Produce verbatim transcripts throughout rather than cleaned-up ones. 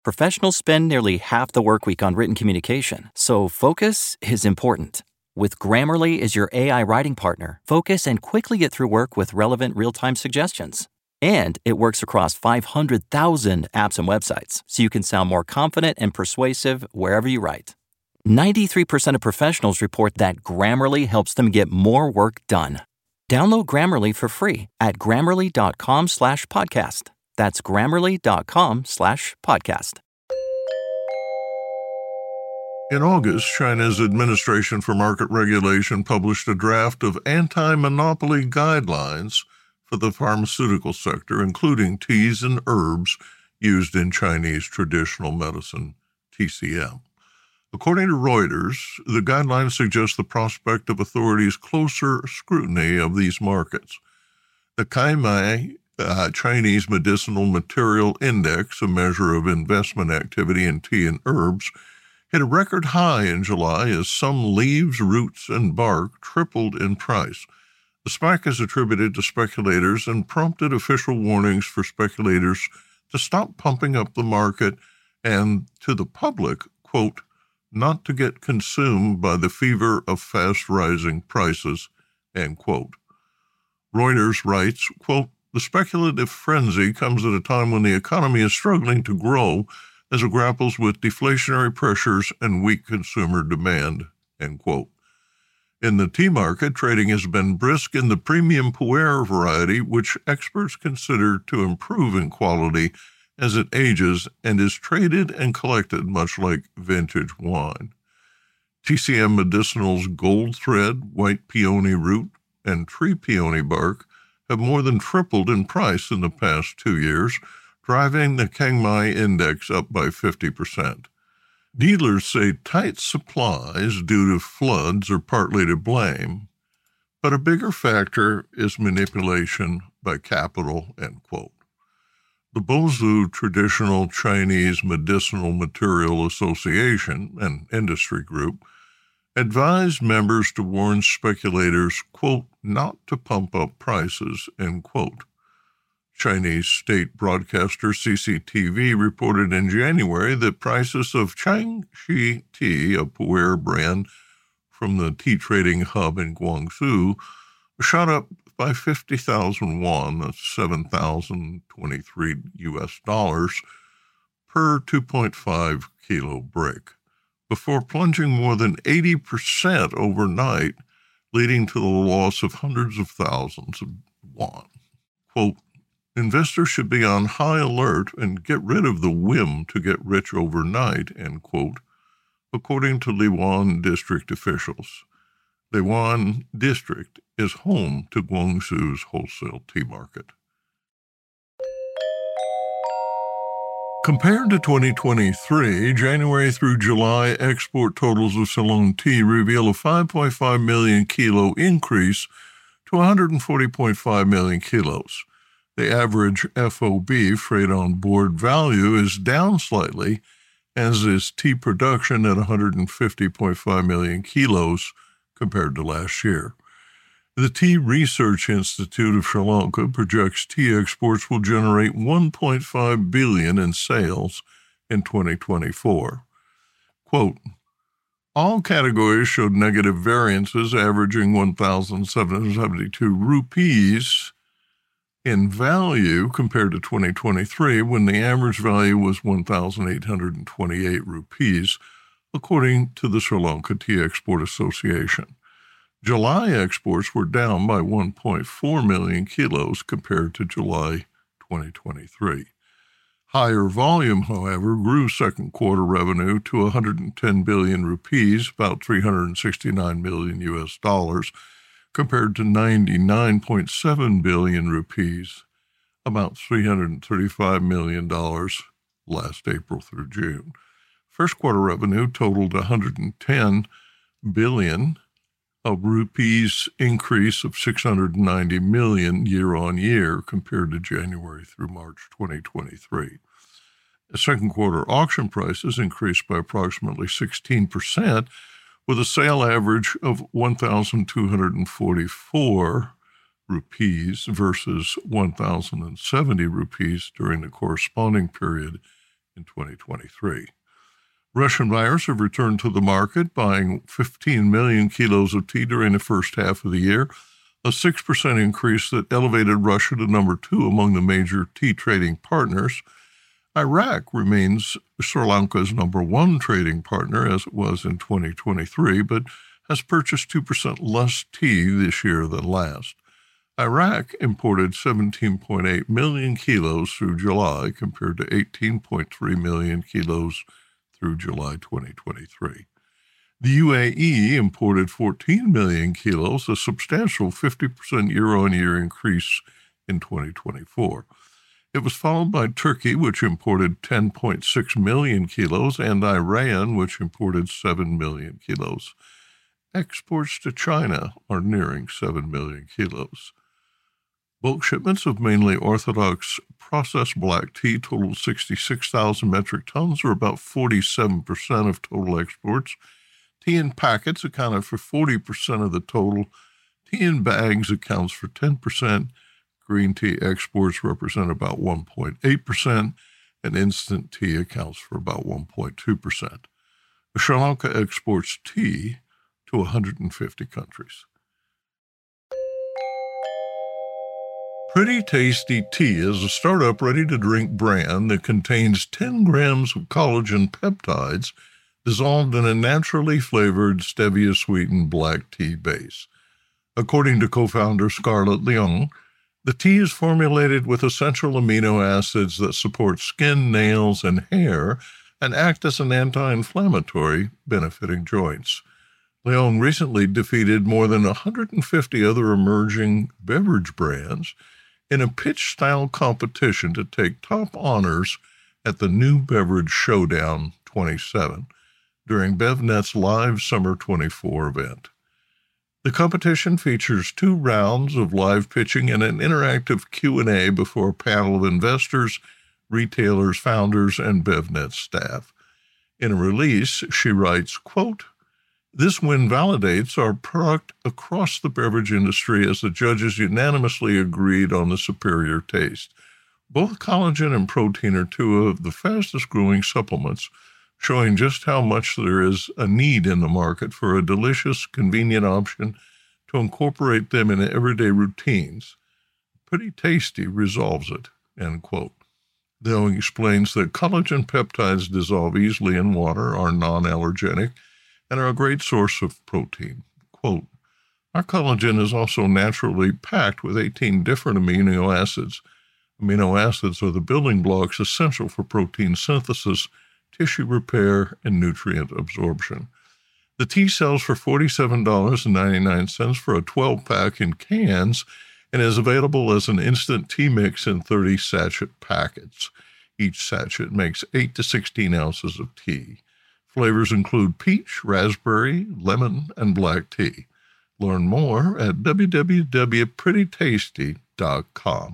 Professionals spend nearly half the work week on written communication, so focus is important. With Grammarly as your A I writing partner, focus and quickly get through work with relevant real-time suggestions. And it works across five hundred thousand apps and websites, so you can sound more confident and persuasive wherever you write. ninety-three percent of professionals report that Grammarly helps them get more work done. Download Grammarly for free at grammarly.com slash podcast. That's grammarly.com slash podcast. In August, China's Administration for Market Regulation published a draft of anti-monopoly guidelines for the pharmaceutical sector, including teas and herbs used in Chinese traditional medicine, T C M. According to Reuters, the guidelines suggest the prospect of authorities' closer scrutiny of these markets. The Caimai uh, Chinese Medicinal Material Index, a measure of investment activity in tea and herbs, hit a record high in July as some leaves, roots, and bark tripled in price. The spike is attributed to speculators and prompted official warnings for speculators to stop pumping up the market and to the public, quote, not to get consumed by the fever of fast-rising prices, end quote. Reuters writes, quote, the speculative frenzy comes at a time when the economy is struggling to grow as it grapples with deflationary pressures and weak consumer demand, end quote. In the tea market, trading has been brisk in the premium pu'er variety, which experts consider to improve in quality as it ages and is traded and collected much like vintage wine. T C M Medicinal's gold thread, white peony root, and tree peony bark have more than tripled in price in the past two years, driving the Caimai Index up by fifty percent. Dealers say tight supplies due to floods are partly to blame, but a bigger factor is manipulation by capital, end quote. The Bozu Traditional Chinese Medicinal Material Association, an industry group, advised members to warn speculators, quote, not to pump up prices, end quote. Chinese state broadcaster C C T V reported in January that prices of Changxi tea, a pu'er brand from the tea trading hub in Guangzhou, shot up by fifty thousand won, that's seven thousand twenty-three U S dollars, per two point five kilo brick, before plunging more than eighty percent overnight, leading to the loss of hundreds of thousands of won. Quote, investors should be on high alert and get rid of the whim to get rich overnight, end quote, according to Liwan district officials. Liwan district is home to Guangzhou's wholesale tea market. Compared to twenty twenty-three, January through July export totals of Ceylon tea reveal a five point five million kilo increase to one hundred forty point five million kilos. The average F O B, freight on board value, is down slightly, as is tea production at one hundred fifty point five million kilos compared to last year. The Tea Research Institute of Sri Lanka projects tea exports will generate one point five billion dollars in sales in twenty twenty-four. Quote, all categories showed negative variances averaging one thousand seven hundred seventy-two rupees in value compared to twenty twenty-three, when the average value was one thousand eight hundred twenty-eight rupees, according to the Sri Lanka Tea Export Association. July exports were down by one point four million kilos compared to July twenty twenty-three. Higher volume, however, grew second quarter revenue to one hundred ten billion rupees, about three hundred sixty-nine million U S dollars, compared to ninety-nine point seven billion rupees, about three hundred thirty-five million dollars last April through June. First quarter revenue totaled one hundred ten billion, a rupees increase of six hundred ninety million year on year compared to January through March twenty twenty-three. The second quarter auction prices increased by approximately sixteen percent, with a sale average of one thousand two hundred forty-four rupees versus one thousand seventy rupees during the corresponding period in twenty twenty-three. Russian buyers have returned to the market, buying fifteen million kilos of tea during the first half of the year, a six percent increase that elevated Russia to number two among the major tea trading partners. Iraq remains Sri Lanka's number one trading partner, as it was in twenty twenty-three, but has purchased two percent less tea this year than last. Iraq imported seventeen point eight million kilos through July, compared to eighteen point three million kilos through July twenty twenty-three. The U A E imported fourteen million kilos, a substantial fifty percent year-on-year increase in twenty twenty-four. It was followed by Turkey, which imported ten point six million kilos, and Iran, which imported seven million kilos. Exports to China are nearing seven million kilos. Bulk shipments of mainly orthodox processed black tea totaled sixty-six thousand metric tons, or about forty-seven percent of total exports. Tea in packets accounted for forty percent of the total. Tea in bags accounts for ten percent. Green tea exports represent about one point eight percent, and instant tea accounts for about one point two percent. Sri Lanka exports tea to one hundred fifty countries. Pretty Tasty Tea is a startup ready-to-drink brand that contains ten grams of collagen peptides dissolved in a naturally flavored stevia-sweetened black tea base. According to co-founder Scarlett Leung, the tea is formulated with essential amino acids that support skin, nails, and hair and act as an anti-inflammatory, benefiting joints. Leung recently defeated more than one hundred fifty other emerging beverage brands in a pitch-style competition to take top honors at the New Beverage Showdown twenty-seven during BevNet's live Summer twenty-four event. The competition features two rounds of live pitching and an interactive Q and A before a panel of investors, retailers, founders, and BevNet staff. In a release, she writes, quote, "This win validates our product across the beverage industry as the judges unanimously agreed on the superior taste. Both collagen and protein are two of the fastest-growing supplements, showing just how much there is a need in the market for a delicious, convenient option to incorporate them in everyday routines. Pretty Tasty resolves it," end quote. Leung explains that collagen peptides dissolve easily in water, are non-allergenic, and are a great source of protein. Quote, "Our collagen is also naturally packed with eighteen different amino acids. Amino acids are the building blocks essential for protein synthesis, tissue repair, and nutrient absorption. The tea sells for forty-seven dollars and ninety-nine cents for a twelve-pack in cans and is available as an instant tea mix in thirty sachet packets. Each sachet makes eight to sixteen ounces of tea. Flavors include peach, raspberry, lemon, and black tea. Learn more at w w w dot pretty tasty dot com.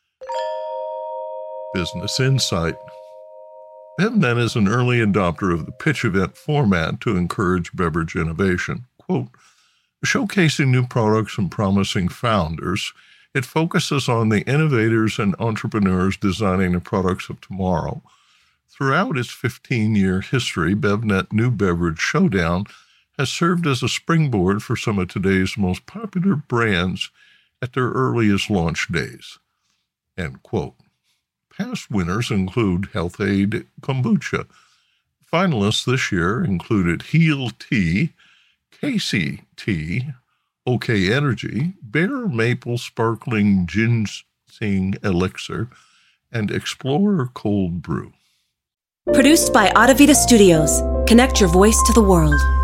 Business Insight. BevNet is an early adopter of the pitch event format to encourage beverage innovation. Quote, "Showcasing new products and promising founders, it focuses on the innovators and entrepreneurs designing the products of tomorrow. Throughout its fifteen-year history, BevNet New Beverage Showdown has served as a springboard for some of today's most popular brands at their earliest launch days." End quote. Past winners include Health-Ade Kombucha. Finalists this year included Heal Tea, Casey Tea, OK Energy, Bear Maple Sparkling Ginseng Elixir, and Explorer Cold Brew. Produced by Audavita Studios. Connect your voice to the world.